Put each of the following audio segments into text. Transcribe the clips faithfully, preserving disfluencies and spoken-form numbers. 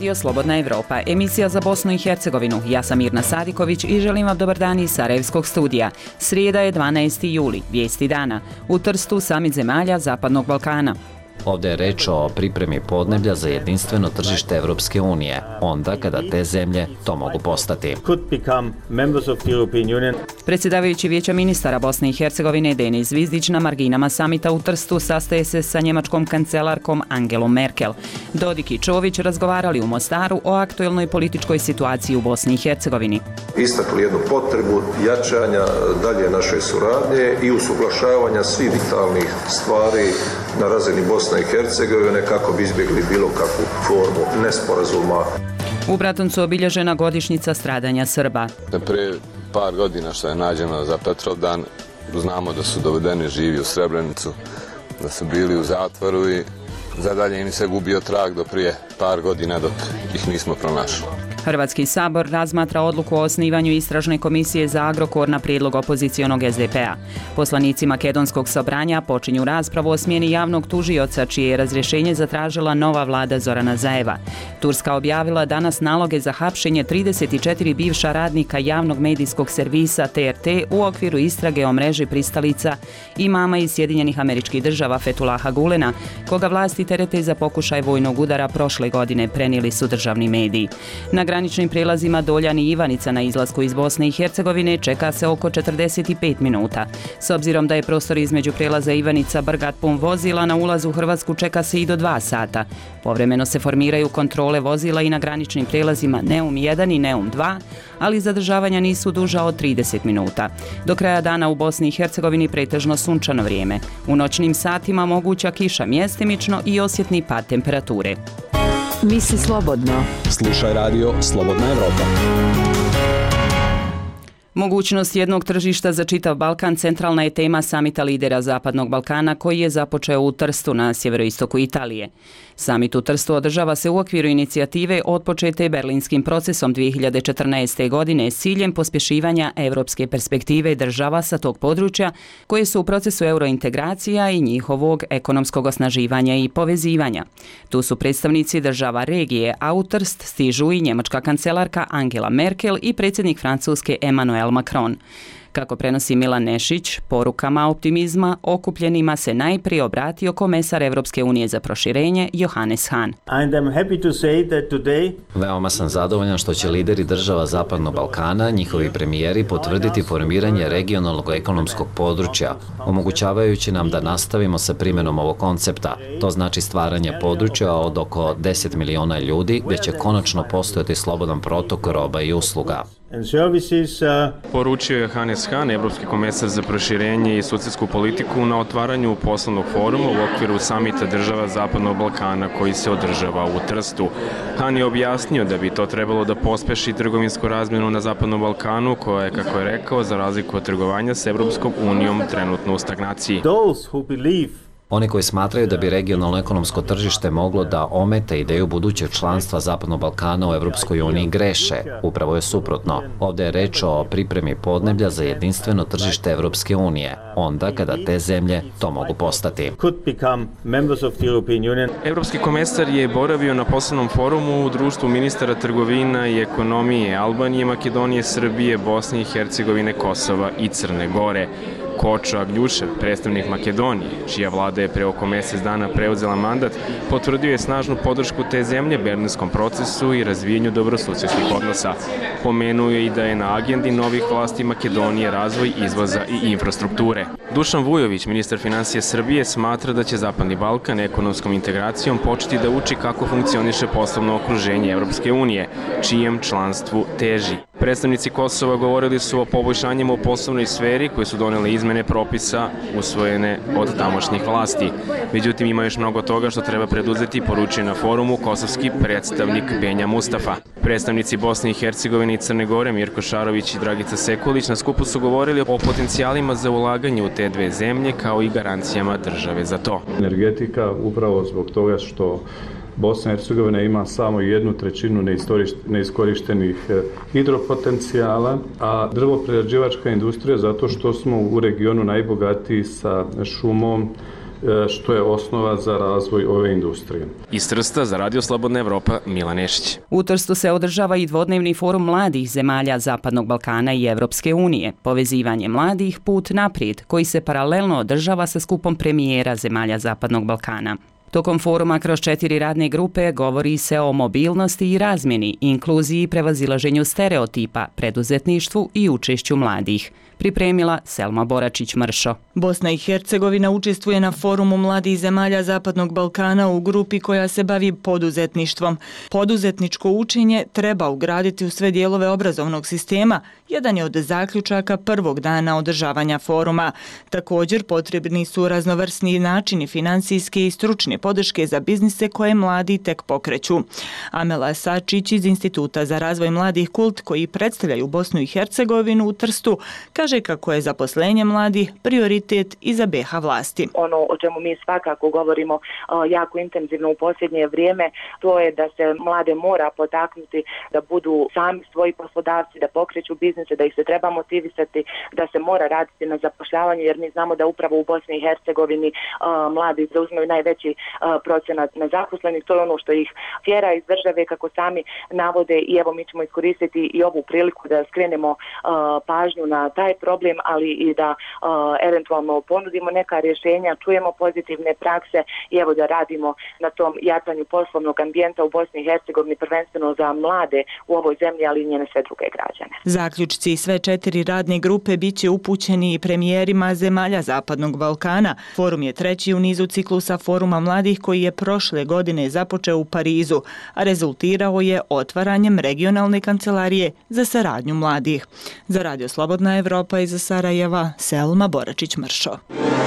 Radio Slobodna Evropa, emisija za Bosnu i Hercegovinu. Ja sam Mirna Sadiković i želim vam dobar dan iz Sarajevskog studija. Srijeda je dvanaesti juli, vijesti dana. U Trstu samit zemalja Zapadnog Balkana. Ovdje je reč o pripremi podneblja za jedinstveno tržište Evropske unije, onda kada te zemlje to mogu postati. Predsjedavajući Vijeća ministara Bosne i Hercegovine Denis Zvizdić na marginama samita u Trstu sastaje se sa njemačkom kancelarkom Angelom Merkel. Dodik i Čović razgovarali u Mostaru o aktuelnoj političkoj situaciji u Bosni i Hercegovini. Istakli jednu potrebu jačanja dalje naše suradnje i usuglašavanja svih vitalnih stvari na razini Bosne i Hercegovine kako bi izbjegli bilo kakvu formu nesporazuma. U Bratuncu obilježena godišnjica stradanja Srba. Prije par godina što je nađeno za Petrovdan, znamo da su dovedeni živi u Srebrenicu, da su bili u zatvoru i zadalje im se gubio trag do prije par godina dok ih nismo pronašli. Hrvatski sabor razmatra odluku o osnivanju istražne komisije za Agrokor na prijedlog opozicionog es de pe-a. Poslanici Makedonskog sabranja počinju raspravu o smjeni javnog tužioca čije je razrješenje zatražila nova vlada Zorana Zajeva. Turska objavila danas naloge za hapšenje trideset četiri bivša radnika javnog medijskog servisa te er te u okviru istrage o mreži pristalica imama iz Sjedinjenih Američkih Država Fethullaha Gulena, koga vlasti terete za pokušaj vojnog udara prošle godine, prenijeli su državni mediji. Na graničnim prijelazima Doljan i Ivanica na izlasku iz Bosne i Hercegovine čeka se oko četrdeset pet minuta. S obzirom da je prostor između prijelaza Ivanica Brgat pun vozila, na ulazu u Hrvatsku čeka se i do dva sata. Povremeno se formiraju kontrole vozila i na graničnim prijelazima Neum jedan i Neum dva, ali zadržavanja nisu duža od trideset minuta. Do kraja dana u Bosni i Hercegovini pretežno sunčano vrijeme. U noćnim satima moguća kiša mjestimično i osjetni pad temperature. Misli slobodno. Slušaj radio Slobodna Evropa. Mogućnost jednog tržišta za čitav Balkan centralna je tema samita lidera Zapadnog Balkana koji je započeo u Trstu na sjeveroistoku Italije. Samit u Trstu održava se u okviru inicijative otpočete Berlinskim procesom dvije hiljade četrnaeste. godine s ciljem pospješivanja europske perspektive država sa tog područja koje su u procesu eurointegracija i njihovog ekonomskog osnaživanja i povezivanja. Tu su predstavnici država regije, a u Trst stižu i njemačka kancelarka Angela Merkel i predsjednik Francuske Emmanuel Macron. Kako prenosi Milan Nešić, porukama optimizma okupljenima se najprije obratio komesar Evropske unije za proširenje Johannes Hahn. Veoma sam zadovoljan što će lideri država Zapadnog Balkana, njihovi premijeri, potvrditi formiranje regionalnog ekonomskog područja, omogućavajući nam da nastavimo sa primjenom ovog koncepta. To znači stvaranje područja od oko deset miliona ljudi gdje će konačno postojati slobodan protok roba i usluga. Poručio je Johannes Hahn, evropski komesar za proširenje i socijalsku politiku, na otvaranju poslovnog foruma u okviru samita država Zapadnog Balkana koji se održava u Trstu. Hahn je objasnio da bi to trebalo da pospeši trgovinsku razmjenu na Zapadnom Balkanu, koja je, kako je rekao, za razliku od trgovanja s Evropskom unijom trenutno u stagnaciji. Oni koji smatraju da bi regionalno ekonomsko tržište moglo da ometa ideju budućeg članstva Zapadnog Balkana u Evropskoj uniji greše. Upravo je suprotno. Ovdje je reč o pripremi podneblja za jedinstveno tržište Evropske unije, onda kada te zemlje to mogu postati. Evropski komesar je boravio na poslovnom forumu u društvu ministara trgovina i ekonomije Albanije, Makedonije, Srbije, Bosne i Hercegovine, Kosova i Crne Gore. Kočo Agljušev, predstavnik Makedonije, čija vlada je pre oko mjesec dana preuzela mandat, potvrdio je snažnu podršku te zemlje berlinskom procesu i razvijenju dobrosusjedskih odnosa. Pomenuo je i da je na agendi novih vlasti Makedonije razvoj izvoza i infrastrukture. Dušan Vujović, ministar financije Srbije, smatra da će Zapadni Balkan ekonomskom integracijom početi da uči kako funkcioniše poslovno okruženje Evropske unije, čijem članstvu teži. Predstavnici Kosova govorili su o poboljšanjima u poslovnoj sferi koje su donele izmene propisa usvojene od tamošnjih vlasti. Međutim, ima još mnogo toga što treba preduzeti, poručuje na forumu kosovski predstavnik Benja Mustafa. Predstavnici Bosne i Hercegovine i Crne Gore Mirko Šarović i Dragica Sekulić na skupu su govorili o potencijalima za ulaganje u te dve zemlje kao i garancijama države za to. Energetika upravo zbog toga što Bosna i Hercegovina ima samo jednu trećinu neiskorištenih hidropotencijala, a drvoprerađivačka industrija zato što smo u regionu najbogatiji sa šumom, što je osnova za razvoj ove industrije. Iz Trsta za Radio Slobodna Evropa, Milan Nešić. U Trstu se održava i dvodnevni forum mladih zemalja Zapadnog Balkana i Evropske unije, povezivanje mladih put naprijed, koji se paralelno održava sa skupom premijera zemalja Zapadnog Balkana. Tokom foruma kroz četiri radne grupe govori se o mobilnosti i razmjeni, inkluziji i prevazilaženju stereotipa, preduzetništvu i učešću mladih. Pripremila Selma Boračić-Mršo. Bosna i Hercegovina učestvuje na forumu mladih zemalja Zapadnog Balkana u grupi koja se bavi poduzetništvom. Poduzetničko učenje treba ugraditi u sve dijelove obrazovnog sistema, jedan je od zaključaka prvog dana održavanja foruma. Također potrebni su raznovrsni načini finansijske i stručne podrške za biznise koje mladi tek pokreću. Amela Sačić iz Instituta za razvoj mladih Kult, koji predstavljaju Bosnu i Hercegovinu u Trstu, kaže kako je zaposlenje mladih prioritet i za B iH vlasti. Ono o čemu mi svakako govorimo uh, jako intenzivno u posljednje vrijeme, to je da se mlade mora potaknuti da budu sami svoji poslodavci, da pokreću biznise, da ih se treba motivisati, da se mora raditi na zapošljavanju, jer mi znamo da upravo u Bosni i Hercegovini uh, mladi zauzimaju najveći uh, procenat nezaposlenih. To je ono što ih tjera iz države, kako sami navode, i evo mi ćemo iskoristiti i ovu priliku da skrenemo uh, pažnju na taj problem, ali i da uh, eventualno ponudimo neka rješenja, čujemo pozitivne prakse i evo da radimo na tom jačanju poslovnog ambijenta u Bosni i Hercegovini, prvenstveno za mlade u ovoj zemlji, ali i njene sve druge građane. Zaključci sve četiri radne grupe bit će upućeni i premijerima zemalja Zapadnog Balkana. Forum je treći u nizu ciklusa foruma mladih koji je prošle godine započeo u Parizu, a rezultirao je otvaranjem regionalne kancelarije za saradnju mladih. Za Radio Slobodna Evropa iz Sarajeva, Selma Boračić-Mršo.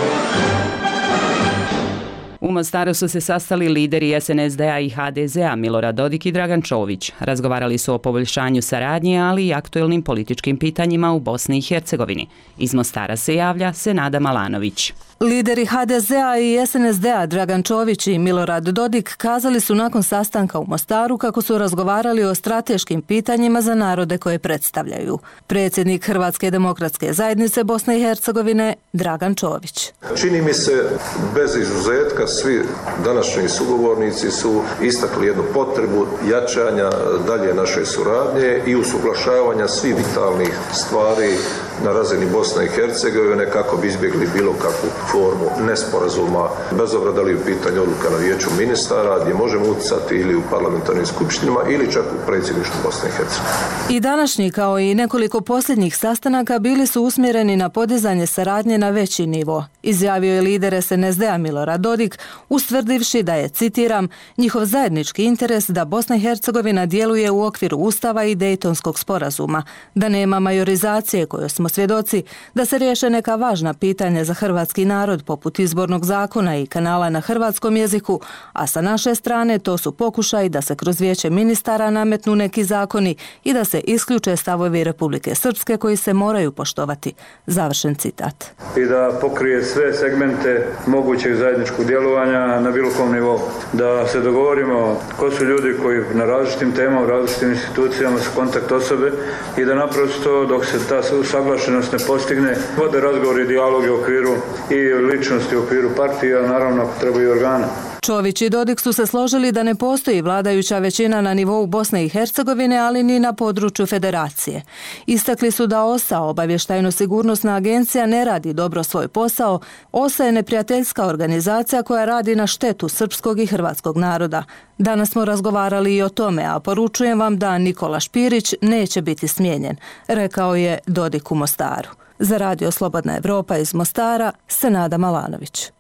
U Mostaru su se sastali lideri es en es de a i ha de ze a Milorad Dodik i Dragan Čović. Razgovarali su o poboljšanju saradnje, ali i aktuelnim političkim pitanjima u Bosni i Hercegovini. Iz Mostara se javlja Senada Malanović. Lideri ha de ze a i es en es de a Dragan Čović i Milorad Dodik kazali su nakon sastanka u Mostaru kako su razgovarali o strateškim pitanjima za narode koje predstavljaju. Predsjednik Hrvatske demokratske zajednice Bosne i Hercegovine Dragan Čović. Čini mi se, bez izuzetka, svi današnji sugovornici su istakli jednu potrebu jačanja dalje naše suradnje i usuglašavanja svih vitalnih stvari na razini Bosne i Hercegovine kako bi izbjegli bilo kakvu formu nesporazuma, bez obzira da li u pitanju odluka na vijeću ministara gdje možemo utjecati ili u parlamentarnim skupštinama ili čak u predsjedništvu Bosne i Hercegovine. I današnji kao i nekoliko posljednjih sastanaka bili su usmjereni na podizanje saradnje na veći nivo, izjavio je lider es en es de a Milorad Dodik, ustvrdivši da je, citiram, njihov zajednički interes da Bosna i Hercegovina djeluje u okviru Ustava i Dejtonskog sporazuma, da nema majorizacije kojoj smo svjedoci, da se riješe neka važna pitanja za hrvatski narod poput izbornog zakona i kanala na hrvatskom jeziku, a sa naše strane to su pokušaj da se kroz vijeće ministara nametnu neki zakoni i da se isključe stavovi Republike Srpske koji se moraju poštovati. Završen citat. I da pokrije sve segmente mogućeg zajedničkog djelovanja na bilo kom nivou. Da se dogovorimo ko su ljudi koji na različitim temama, u različitim institucijama su kontakt osobe i da naprosto dok se ta usaglašenost ne postigne, vode razgovori i dijaloge u okviru i ličnosti u okviru partija, naravno ako treba i organa. Čović i Dodik su se složili da ne postoji vladajuća većina na nivou Bosne i Hercegovine, ali ni na području federacije. Istakli su da O S A, obavještajno-sigurnosna agencija, ne radi dobro svoj posao. O S A je neprijateljska organizacija koja radi na štetu srpskog i hrvatskog naroda. Danas smo razgovarali i o tome, a poručujem vam da Nikola Špirić neće biti smijenjen, rekao je Dodik u Mostaru. Za Radio Slobodna Evropa iz Mostara, Senada Malanović.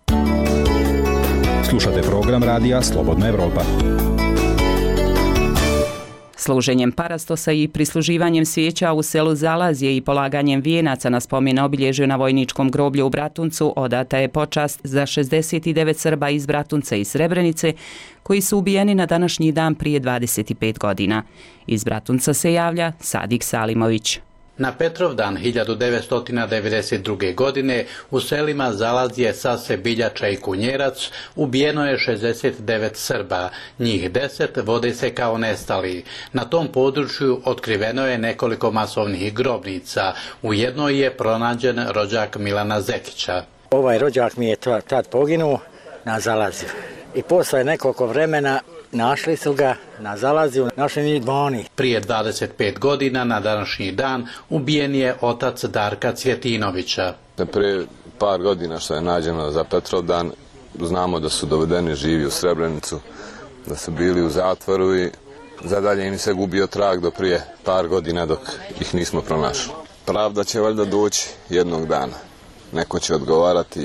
Slušate program radija Slobodna Evropa. Služenjem parastosa i prisluživanjem svijeća u selu Zalazje i polaganjem vijenaca na spomen obilježju na vojničkom groblju u Bratuncu odata je počast za šezdeset devet Srba iz Bratunca i Srebrenice koji su ubijeni na današnji dan prije dvadeset pet godina. Iz Bratunca se javlja Sadik Salimović. Na Petrovdan hiljadu devetsto devedeset druge. godine u selima Zalazje, Sase, Biljača i Kunjerac ubijeno je šezdeset devet Srba, njih deset vode se kao nestali. Na tom području otkriveno je nekoliko masovnih grobnica, u jednoj je pronađen rođak Milana Zekića. Ovaj rođak mi je tad poginuo na Zalazju. I posle nekoliko vremena našli su ga na Zalazju, našli njih dvani. Prije dvadeset pet godina na današnji dan ubijen je otac Darka Cvjetinovića. Prije par godina što je nađeno za Petrovdan, znamo da su dovedeni živi u Srebrenicu, da su bili u zatvoru i zadalje im se gubio trag do prije par godina dok ih nismo pronašli. Pravda će valjda doći jednog dana. Neko će odgovarati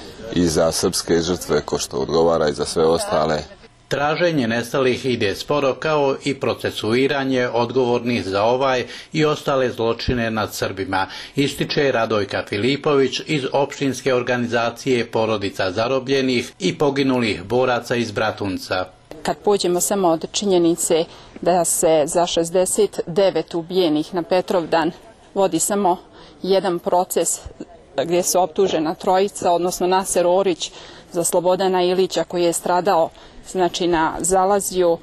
i za srpske žrtve ko što odgovara i za sve ostale. Traženje nestalih ide sporo kao i procesuiranje odgovornih za ovaj i ostale zločine nad Srbima, ističe Radojka Filipović iz opštinske organizacije Porodica zarobljenih i poginulih boraca iz Bratunca. Kad pođemo samo od činjenice da se za šezdeset devet ubijenih na Petrovdan vodi samo jedan proces gdje su optužena trojica, odnosno Naser Orić za Slobodana Ilića koji je stradao znači na Zalazju,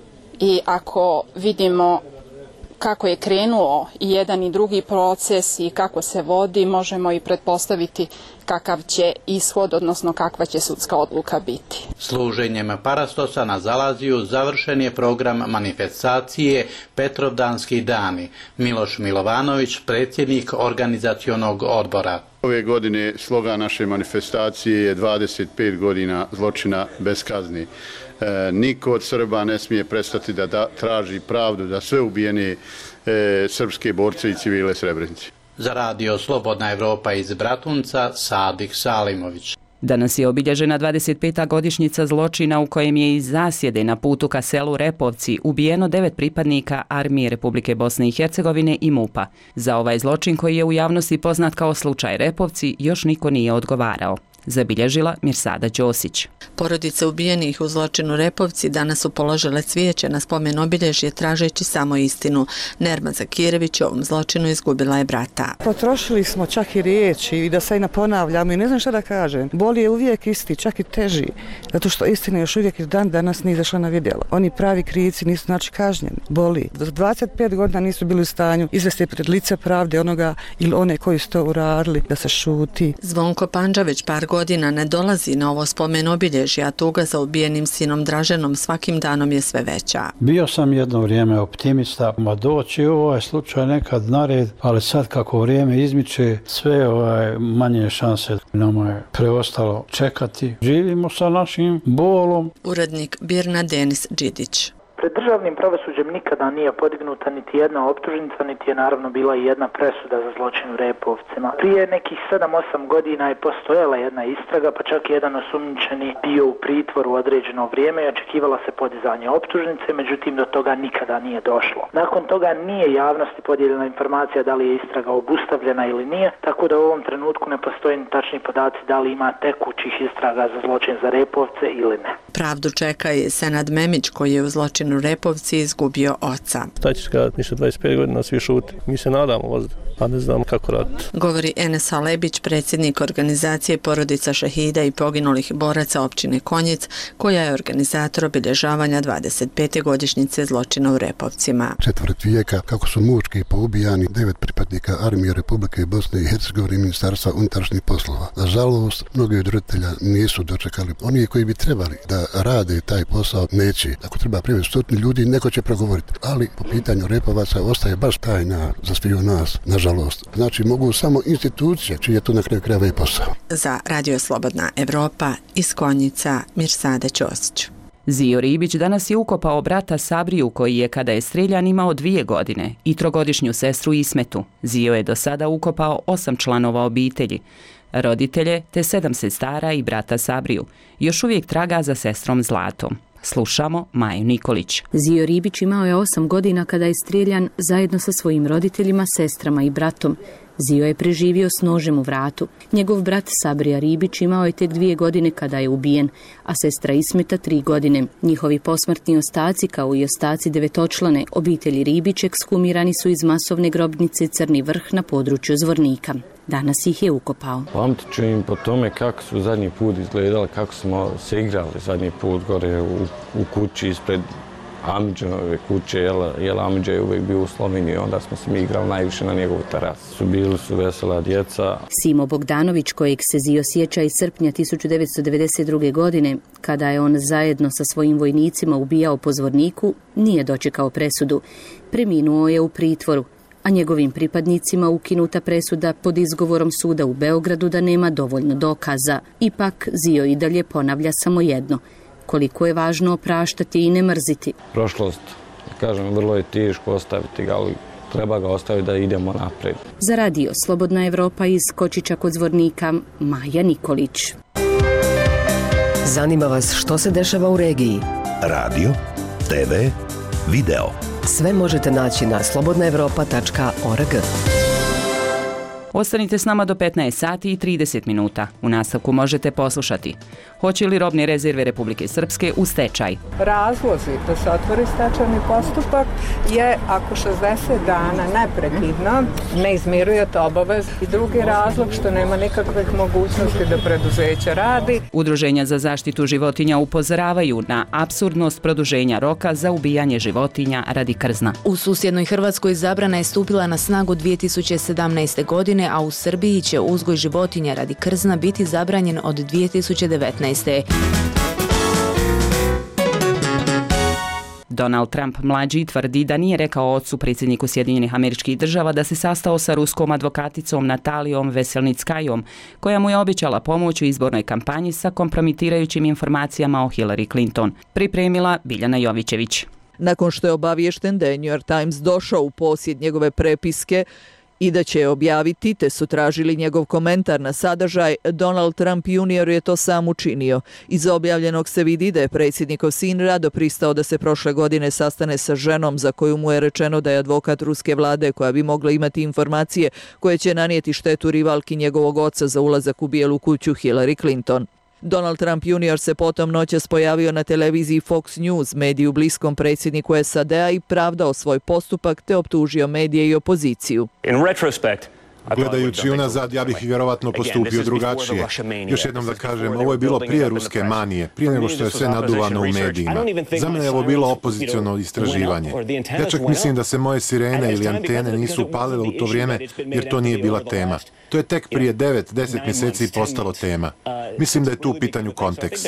i ako vidimo kako je krenuo i jedan i drugi proces i kako se vodi, možemo i pretpostaviti kakav će ishod, odnosno kakva će sudska odluka biti. Služenjem parastosa na Zalazju završen je program manifestacije Petrovdanski dani. Miloš Milovanović, predsjednik organizacionog odbora. Ove godine slogan naše manifestacije je dvadeset pet godina zločina bez kazni. E, niko od Srba ne smije prestati da, da traži pravdu za sve ubijene e, srpske borce i civile Srebrenice. Za radio Slobodna Evropa iz Bratunca, Sadik Salimović. Danas je obilježena dvadeset peta godišnjica zločina u kojem je iz zasjede na putu ka selu Repovci ubijeno devet pripadnika Armije Republike Bosne i Hercegovine i MUP-a. Za ovaj zločin, koji je u javnosti poznat kao slučaj Repovci, još niko nije odgovarao. Zabilježila Mirsada Ćosić. Porodice ubijenih u zločinu Repovci danas su položile cvijeće na spomen obilježje tražeći samo istinu. Nerma Zakirević ovom zločinu izgubila je brata. Potrošili smo čak i riječi i da se i naponavljamo i ne znam šta da kažem. Bol je uvijek isti, čak i teži, zato što istina još uvijek iz dan danas nije izašla na vidjelo. Oni pravi krivci nisu znači kažnjeni. Boli. Do dvadeset pet godina nisu bili u stanju izvesti pred lice pravde onoga ili one koji su to uradili, da se šuti. Zvonko Pandža već par godina ne dolazi na ovo spomen obilježje, a tuga za ubijenim sinom Draženom svakim danom je sve veća. Bio sam jedno vrijeme optimista, ma doći ovaj slučaj nekad nared, ali sad kako vrijeme izmiče, sve ovaj manje šanse. Nama je preostalo čekati. Živimo sa našim bolom. Urednik Birna Denis Đidić. Pred državnim pravosuđem nikada nije podignuta niti jedna optužnica, niti je naravno bila i jedna presuda za zločin u Repovcima. Prije nekih sedam osam godina je postojala jedna istraga, pa čak i jedan osumnjičeni bio u pritvoru određeno vrijeme i očekivala se podizanje optužnice, međutim do toga nikada nije došlo. Nakon toga nije javnosti podijeljena informacija da li je istraga obustavljena ili nije, tako da u ovom trenutku ne postoje ni tačni podaci da li ima tekućih istraga za zločin za Repovce ili ne. Pravdu čeka i Senad Memić koji je u zločinu u Repovci izgubio oca. Šta ćeš kada ništa dvadeset pet godina svi šuti? Mi se nadamo voziti, a ne znamo kako raditi. Govori Enes Alebić, predsjednik organizacije Porodica šehida i poginulih boraca općine Konjic, koja je organizator obilježavanja dvadeset pete godišnjice zločina u Repovcima. Četvrt vijeka kako su mučki poubijani devet pripadnika Armije Republike Bosne i Hercegovine i Ministarstva unutrašnjih poslova. Nažalost, mnogi od roditelja nisu dočekali. Oni koji bi trebali da rade taj posao neće. Ako treba privesti stotinu ljudi, neko će progovoriti. Ali po pitanju Repovaca ostaje baš tajna za sviju nas, nažalost. Znači mogu samo institucije, čiji je to na kraju krajeva i posao. Za Radio Slobodna Evropa iz Konjica, Mirsada Ćosić. Zio Ribić danas je ukopao brata Sabriju, koji je kada je streljan imao dvije godine, i trogodišnju sestru Ismetu. Zio je do sada ukopao osam članova obitelji, roditelje te sedam sestara i brata Sabriju. Još uvijek traga za sestrom Zlatom. Slušamo Maju Nikolić. Zio Ribić imao je osam godina kada je streljan zajedno sa svojim roditeljima, sestrama i bratom. Zio je preživio s nožem u vratu. Njegov brat Sabrija Ribić imao je tek dvije godine kada je ubijen, a sestra Ismeta tri godine. Njihovi posmrtni ostaci, kao i ostaci devetočlane obitelji Ribić, ekshumirani su iz masovne grobnice Crni Vrh na području Zvornika. Danas ih je ukopao. Pamtit ću im po tome kako su zadnji put izgledali, kako smo se igrali zadnji put gore u, u kući ispred Amidžanove kuće, jer Amidža je uvijek bio u Sloveniji, onda smo se mi igrali najviše na njegovu terasu. Su bili su vesela djeca. Simo Bogdanović, kojeg se Zio sjeća iz srpnja tisuću devetsto devedeset druge. godine, kada je on zajedno sa svojim vojnicima ubijao po Zvorniku, nije dočekao presudu. Preminuo je u pritvoru, a njegovim pripadnicima ukinuta presuda pod izgovorom suda u Beogradu da nema dovoljno dokaza. Ipak Zio i dalje ponavlja samo jedno: koliko je važno opraštati i ne mrziti. Prošlost, kažem, vrlo je teško ostaviti ga, ali treba ga ostaviti da idemo naprijed. Za radio Slobodna Evropa iz Kočića kod Zvornika, Maja Nikolić. Zanima vas što se dešava u regiji? Radio, te ve, video. Sve možete naći na slobodna evropa tačka org. Ostanite s nama do petnaest sati i trideset minuta. U nastavku možete poslušati: hoće li robne rezerve Republike Srpske u stečaj? Razlozi da se otvori stečajni postupak je ako šezdeset dana neprekidno ne izmirujete obavez, i drugi razlog što nema nikakvih mogućnosti da preduzeće radi. Udruženja za zaštitu životinja upozoravaju na apsurdnost produženja roka za ubijanje životinja radi krzna. U susjednoj Hrvatskoj zabrana je stupila na snagu dvije tisuće sedamnaeste. godine, a u Srbiji će uzgoj životinja radi krzna biti zabranjen od dvije tisuće devetnaeste. Donald Trump mlađi tvrdi da nije rekao ocu, predsjedniku Sjedinjenih Američkih Država, da se sastao sa ruskom advokaticom Natalijom Veselnickajom, koja mu je obećala pomoć u izbornoj kampanji sa kompromitirajućim informacijama o Hillary Clinton. Pripremila Biljana Jovićević. Nakon što je obaviješten da je New York Times došao u posjed njegove prepiske i da će je objaviti, te su tražili njegov komentar na sadržaj, Donald Trump junior je to sam učinio. Iz objavljenog se vidi da je predsjednikov sin rado pristao da se prošle godine sastane sa ženom za koju mu je rečeno da je advokat ruske vlade koja bi mogla imati informacije koje će nanijeti štetu rivalki njegovog oca za ulazak u Bijelu kuću Hillary Clinton. Donald Trump junior se potom noćas pojavio na televiziji Fox News, mediju bliskom predsjedniku es a de a, i pravdao svoj postupak te optužio medije i opoziciju. In retrospect, Gledajući unazad, ja bih vjerovatno postupio drugačije. Još jednom da kažem, ovo je bilo prije ruske manije, prije nego što je sve naduvano u medijima. Za mene je ovo bilo opoziciono istraživanje. Ja čak mislim da se moje sirene ili antene nisu upalile u to vrijeme, jer to nije bila tema. To je tek prije devet, deset mjeseci postalo tema. Mislim da je tu u pitanju kontekst.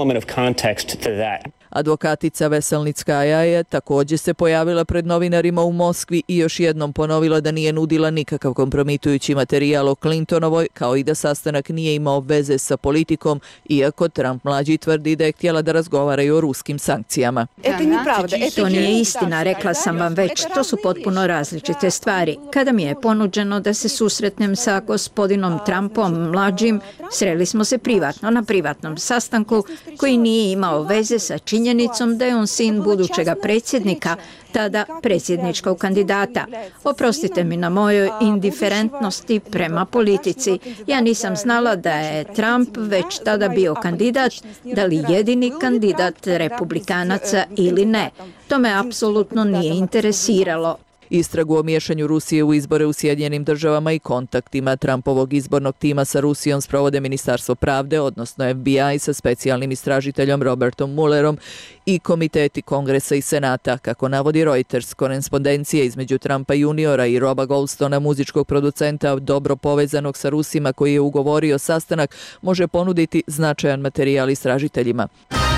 Advokatica Veselnickaja je također se pojavila pred novinarima u Moskvi i još jednom ponovila da nije nudila nikakav kompromitujući materijal o Clintonovoj, kao i da sastanak nije imao veze sa politikom, iako Trump mlađi tvrdi da je htjela da razgovaraju o ruskim sankcijama. To nije istina, rekla sam vam već, to su potpuno različite stvari. Kada mi je ponuđeno da se susretnem sa gospodinom Trumpom mlađim, sreli smo se privatno, na privatnom sastanku koji nije imao veze sa činjenicom da je on sin budućega predsjednika, tada predsjedničkog kandidata. Oprostite mi na mojoj indiferentnosti prema politici. Ja nisam znala da je Trump već tada bio kandidat, da li jedini kandidat republikanaca ili ne. To me apsolutno nije interesiralo. Istragu o miješanju Rusije u izbore u Sjedinjenim Državama i kontaktima Trumpovog izbornog tima sa Rusijom sprovode Ministarstvo pravde, odnosno ef bi aj sa specijalnim istražiteljom Robertom Mullerom i komiteti Kongresa i Senata. Kako navodi Reuters, korespondencija između Trumpa juniora i Roba Goldstona, muzičkog producenta dobro povezanog sa Rusima koji je ugovorio sastanak, može ponuditi značajan materijal istražiteljima.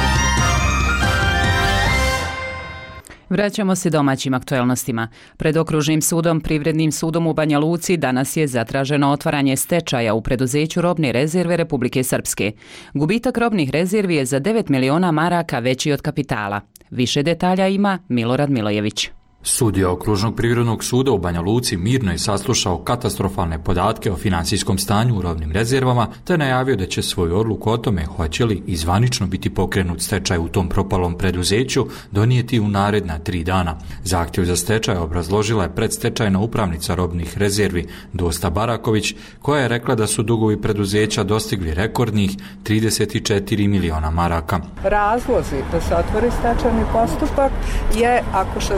Vraćamo se domaćim aktuelnostima. Pred okružnim sudom, Privrednim sudom u Banja Luci, danas je zatraženo otvaranje stečaja u preduzeću robne rezerve Republike Srpske. Gubitak robnih rezervi je za devet miliona maraka veći od kapitala. Više detalja ima Milorad Milojević. Sudija Okružnog privrednog suda u Banja Luci mirno je saslušao katastrofalne podatke o financijskom stanju u robnim rezervama te najavio da će svoju odluku o tome hoće li izvanično biti pokrenut stečaj u tom propalom preduzeću donijeti u naredna tri dana. Zahtjev za stečaj obrazložila je predstečajna upravnica robnih rezervi Dosta Baraković, koja je rekla da su dugovi preduzeća dostigli rekordnih trideset četiri miliona maraka. Razlozi da se otvori stečajni postupak je ako šezdeset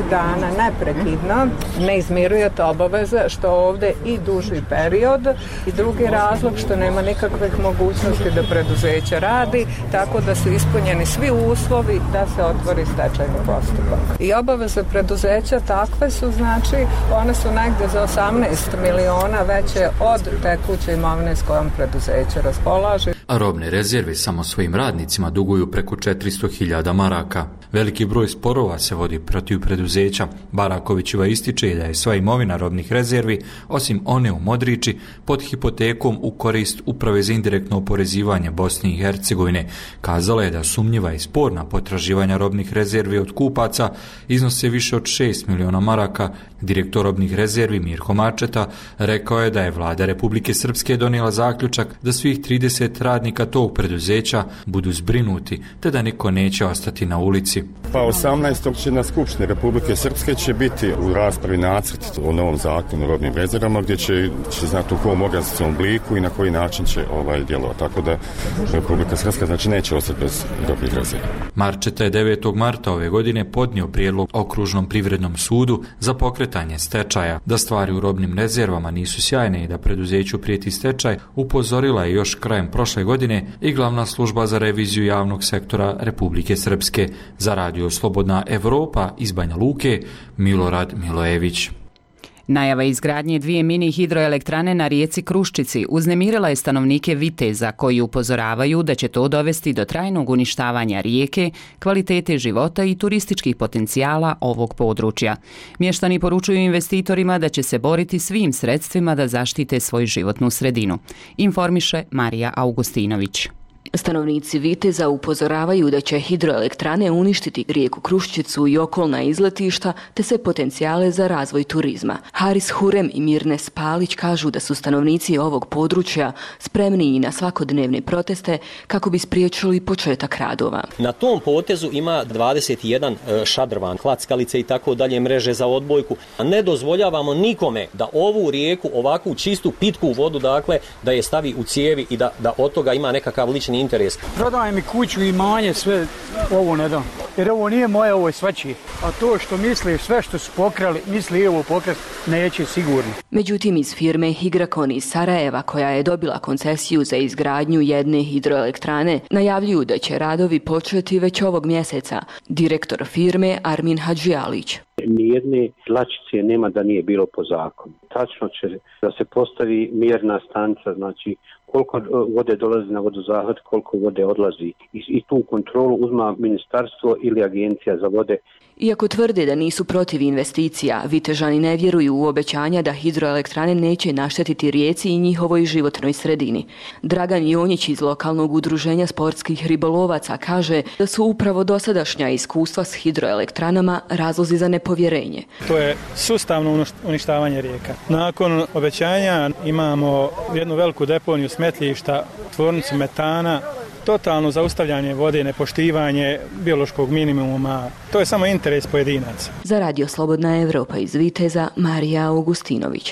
dana neprekidno ne izmirujete obaveze, što ovde i duži period, i drugi razlog što nema nikakvih mogućnosti da preduzeće radi, tako da su ispunjeni svi uslovi da se otvori stečajni postupak. I obaveze preduzeća takve su, znači, one su negde za osamnaest miliona veće od tekuće imovine s kojom preduzeće raspolaže. A robne rezerve samo svojim radnicima duguju preko četiristo hiljada maraka. Veliki broj sporova se vodi protiv preduzeća. Barakovićeva ističe da je sva imovina robnih rezervi, osim one u Modriči, pod hipotekom u korist Uprave za indirektno oporezivanje Bosne i Hercegovine. Kazala je da sumnjiva i sporna potraživanja robnih rezervi od kupaca iznose više od šest miliona maraka. Direktor robnih rezervi Mirko Mačeta rekao je da je vlada Republike Srpske donijela zaključak da svih trideset radnika tog preduzeća budu zbrinuti, te da niko neće ostati na ulici. Pa osamnaestog će na Skupštini Republike Srpske će biti u raspravi nacrt o novom zakonu o robnim rezervama, gdje će, će znati u kom organizacijskom obliku i na koji način će ovaj djelovati. Tako da Republika Srpska znači neće ostati bez robnih rezervi. Marčeta je devetog marta ove godine podnio prijedlog Okružnom privrednom sudu za pokretanje stečaja. Da stvari u robnim rezervama nisu sjajne i da preduzeću prijeti stečaj, upozorila je još krajem prošle godine i Glavna služba za reviziju javnog sektora Republike Srpske. Za radio Slobodna Evropa iz Banja Luke, Milorad Milojević. Najava izgradnje dvije mini hidroelektrane na rijeci Kruščici uznemirila je stanovnike Viteza, koji upozoravaju da će to dovesti do trajnog uništavanja rijeke, kvalitete života i turističkih potencijala ovog područja. Mještani poručuju investitorima da će se boriti svim sredstvima da zaštite svoju životnu sredinu. Informiše Marija Augustinović. Stanovnici Viteza upozoravaju da će hidroelektrane uništiti rijeku Kruščicu i okolna izletišta te sve potencijale za razvoj turizma. Haris Hurem i Mirne Spalić kažu da su stanovnici ovog područja spremni i na svakodnevne proteste kako bi spriječili početak radova. Na tom potezu ima dvadeset jedan šadrvan, klackalice i tako dalje, mreže za odbojku. Ne dozvoljavamo nikome da ovu rijeku, ovakvu čistu pitku vodu, dakle, da je stavi u cijevi i da, da od toga ima nekakav lični interes. Prodajem mi kuću i imanje, sve ovo ne dam. Jer ovo nije moje, ovo je svačije. A to što misli, sve što su pokrali, misli ovo pokrati, neće sigurno. Međutim, iz firme Higrakon iz Sarajeva, koja je dobila koncesiju za izgradnju jedne hidroelektrane, najavljuju da će radovi početi već ovog mjeseca. Direktor firme Armin Hadžijalić. Nijedne tlačice nema da nije bilo po zakonu. Tačno će da se postavi mjerna stanica, znači koliko vode dolazi na vodozahvat, koliko vode odlazi. I, i tu kontrolu uzma ministarstvo ili agencija za vode. Iako tvrde da nisu protiv investicija, Vitežani ne vjeruju u obećanja da hidroelektrane neće naštetiti rijeci i njihovoj životnoj sredini. Dragan Jonjić iz lokalnog udruženja sportskih ribolovaca kaže da su upravo dosadašnja iskustva s hidroelektranama razlozi za nepovjerenje. To je sustavno uništavanje rijeka. Nakon obećanja imamo jednu veliku deponiju smetlišta, tvornicu metana, totalno zaustavljanje vode, nepoštivanje biološkog minimuma. To je samo interes pojedinaca. Za radio Slobodna Evropa iz Viteza, Marija Augustinović.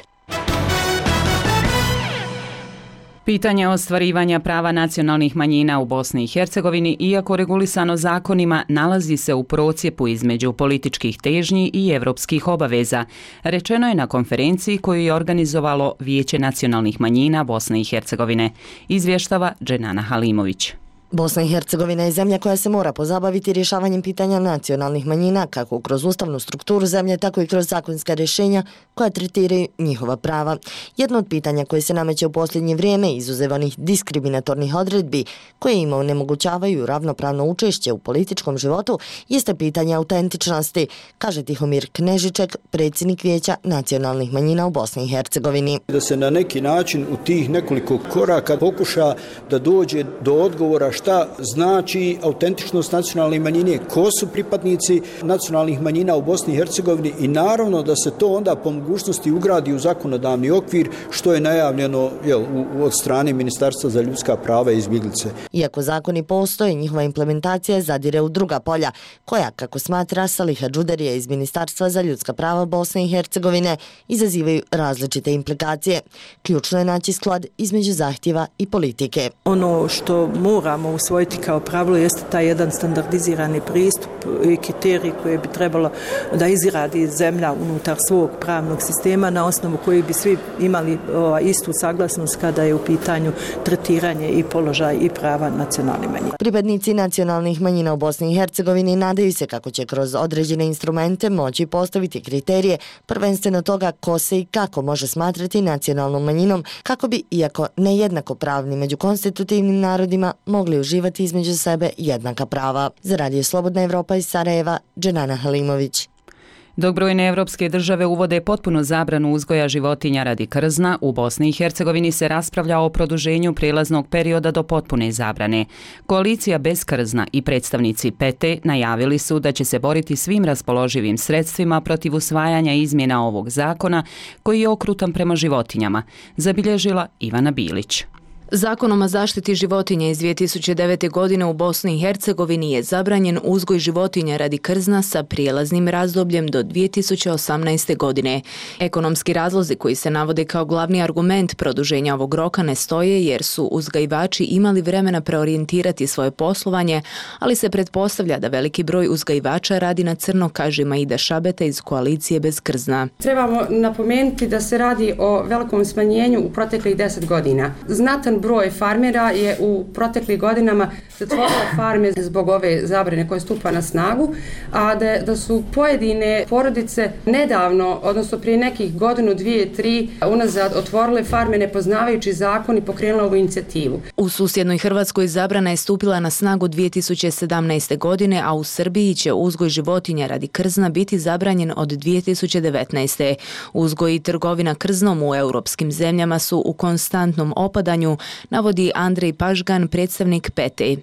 Pitanje ostvarivanja prava nacionalnih manjina u Bosni i Hercegovini, iako regulisano zakonima, nalazi se u procjepu između političkih težnji i evropskih obaveza, rečeno je na konferenciji koju je organizovalo Vijeće nacionalnih manjina Bosne i Hercegovine, izvještava Dženana Halimović. Bosna i Hercegovina je zemlja koja se mora pozabaviti rješavanjem pitanja nacionalnih manjina, kako kroz ustavnu strukturu zemlje, tako i kroz zakonska rješenja koja tretiraju njihova prava. Jedno od pitanja koje se nameće u posljednje vrijeme, izuzev onih diskriminatornih odredbi koje im onemogućavaju ravnopravno učešće u političkom životu, jeste pitanje autentičnosti, kaže Tihomir Knežiček, predsjednik Vijeća nacionalnih manjina u Bosni i Hercegovini. Da se na neki način u tih nekoliko koraka pokuša da dođe do odgovora šta znači autentičnost nacionalne manjine, ko su pripadnici nacionalnih manjina u Bosni i Hercegovini i naravno da se to onda po mogućnosti ugradi u zakonodavni okvir, što je najavljeno jel, od strane Ministarstva za ljudska prava i izbjeglice. Iako zakoni postoje, njihova implementacija zadire u druga polja, koja, kako smatra Saliha Džuderija iz Ministarstva za ljudska prava Bosne i Hercegovine, izazivaju različite implikacije. Ključno je naći sklad između zahtjeva i politike. Ono što moramo usvojiti kao pravilo jeste taj jedan standardizirani pristup i kriterij koji bi trebalo da izradi zemlja unutar svog pravnog sistema na osnovu koji bi svi imali o, istu saglasnost kada je u pitanju tretiranje i položaj i prava nacionalnih manjina. Pripadnici nacionalnih manjina u Bosni i Hercegovini nadaju se kako će kroz određene instrumente moći postaviti kriterije prvenstveno toga ko se i kako može smatrati nacionalnom manjinom kako bi, iako nejednako pravni među konstitutivnim narodima, mogli uživati između sebe jednaka prava. Za Radio Slobodna Evropa iz Sarajeva, Dženana Halimović. Dok brojne evropske države uvode potpunu zabranu uzgoja životinja radi krzna, u Bosni i Hercegovini se raspravlja o produženju prijelaznog perioda do potpune zabrane. Koalicija bez krzna i predstavnici P T najavili su da će se boriti svim raspoloživim sredstvima protiv usvajanja izmjena ovog zakona koji je okrutan prema životinjama, zabilježila Ivana Bilić. Zakonom o zaštiti životinja iz dvije tisuće devete. godine u Bosni i Hercegovini je zabranjen uzgoj životinja radi krzna sa prijelaznim razdobljem do dvije tisuće osamnaeste. godine. Ekonomski razlozi koji se navode kao glavni argument produženja ovog roka ne stoje jer su uzgajivači imali vremena preorijentirati svoje poslovanje, ali se pretpostavlja da veliki broj uzgajivača radi na crno, kaže Maida Šabeta iz koalicije bez krzna. Trebamo napomenuti da se radi o velikom smanjenju u proteklih deset godina. Znatan broj farmera je u proteklim godinama zatvorilo farme zbog ove zabrane koje stupa na snagu, a da, da su pojedine porodice nedavno, odnosno prije nekih godinu, dvije, tri, unazad otvorile farme ne poznavajući zakon i pokrenula ovu inicijativu. U susjednoj Hrvatskoj zabrana je stupila na snagu dvije tisuće sedamnaeste. godine, a u Srbiji će uzgoj životinja radi krzna biti zabranjen od dvije tisuće devetnaeste. Uzgoj i trgovina krznom u europskim zemljama su u konstantnom opadanju, navodi Andrej Pažgan, predstavnik P T.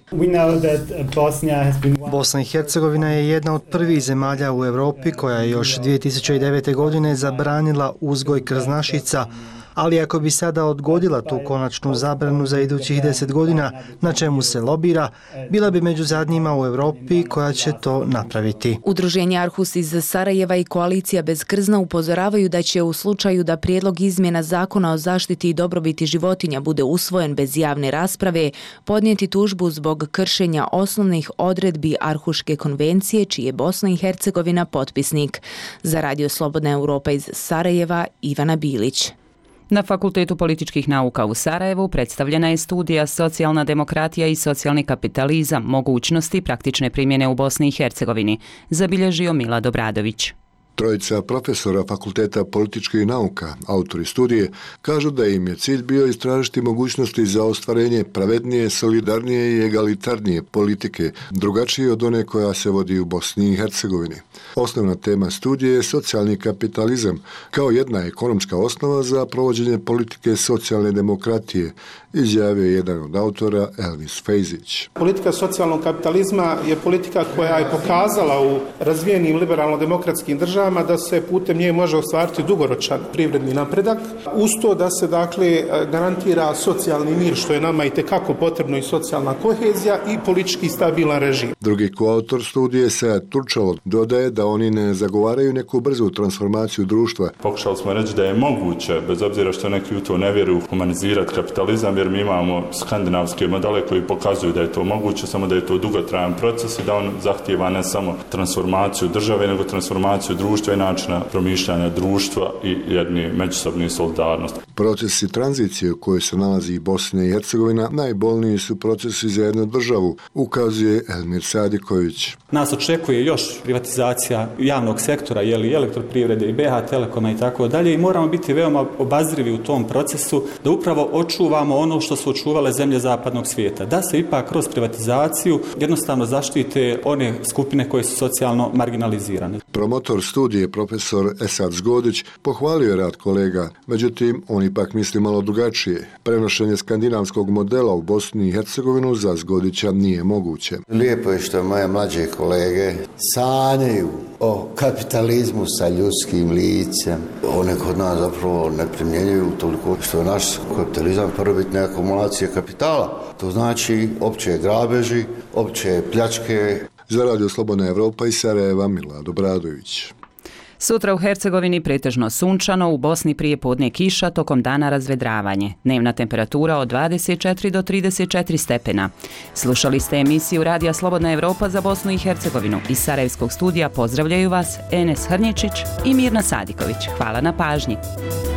Bosna i Hercegovina je jedna od prvih zemalja u Europi koja je još dvije tisuće devete. godine zabranila uzgoj krznašica, ali ako bi sada odgodila tu konačnu zabranu za idućih deset godina, na čemu se lobira, bila bi među zadnjima u Europi koja će to napraviti. Udruženje Arhus iz Sarajeva i koalicija bez krzna upozoravaju da će u slučaju da prijedlog izmjena zakona o zaštiti i dobrobiti životinja bude usvojen bez javne rasprave, podnijeti tužbu zbog kršenja osnovnih odredbi Arhuške konvencije, čiji je Bosna i Hercegovina potpisnik. Za Radio Slobodna Evropa iz Sarajeva, Ivana Bilić. Na Fakultetu političkih nauka u Sarajevu predstavljena je studija Socijalna demokratija i socijalni kapitalizam, mogućnosti praktične primjene u Bosni i Hercegovini, zabilježio Milad Obradović. Trojica profesora Fakulteta političkih nauka, autori studije, kažu da im je cilj bio istražiti mogućnosti za ostvarenje pravednije, solidarnije i egalitarnije politike, drugačije od one koja se vodi u Bosni i Hercegovini. Osnovna tema studije je socijalni kapitalizam, kao jedna ekonomska osnova za provođenje politike socijalne demokratije, izjavio je jedan od autora, Elvis Fejzić. Politika socijalnog kapitalizma je politika koja je pokazala u razvijenim liberalno-demokratskim državama da se putem nje može ostvariti dugoročan privredni napredak, uz to da se dakle garantira socijalni mir, što je nama itekako potrebno, i socijalna kohezija i politički stabilan režim. Drugi koautor studije, Sead Turčal, dodaje da oni ne zagovaraju neku brzu transformaciju društva. Pokušali smo reći da je moguće, bez obzira što neki u to ne vjeruju, humanizirati kapitalizam, jer mi imamo skandinavske modele koji pokazuju da je to moguće, samo da je to dugotrajan proces i da on zahtijeva ne samo transformaciju države, nego transformaciju društva i načina promišljanja društva i jedni međusobni solidarnost. Procesi tranzicije u kojoj se nalazi i Bosna i Hercegovina najbolniji su procesi za jednu državu, ukazuje Elmir Sadiković. Nas očekuje još privatizacija javnog sektora, jeli elektroprivrede i B H Telekoma i tako dalje, i moramo biti veoma obazrivi u tom procesu da upravo očuvamo ono što su očuvale zemlje zapadnog svijeta, da se ipak kroz privatizaciju jednostavno zaštite one skupine koje su socijalno marginalizirane. Promotor studije, profesor Esad Zgodić, pohvalio je rad kolega, međutim on ipak misli malo drugačije. Prenošenje skandinavskog modela u Bosni i Hercegovinu za Zgodića nije moguće. Lijepo je što moje mlađe kolege sanjaju o kapitalizmu sa ljudskim licem. One kod nas zapravo ne primjenjuju toliko što je naš kapitalizam prvobitna akumulacija kapitala. To znači opće grabeži, opće pljačke. Za Radio Slobodna Evropa iz Sarajeva, Milad Obradović. Sutra u Hercegovini pretežno sunčano, u Bosni prije podne kiša, tokom dana razvedravanje. Dnevna temperatura od dvadeset četiri do trideset četiri stepena. Slušali ste emisiju Radija Slobodna Evropa za Bosnu i Hercegovinu. Iz Sarajevskog studija pozdravljaju vas Enes Hrnječić i Mirna Sadiković. Hvala na pažnji.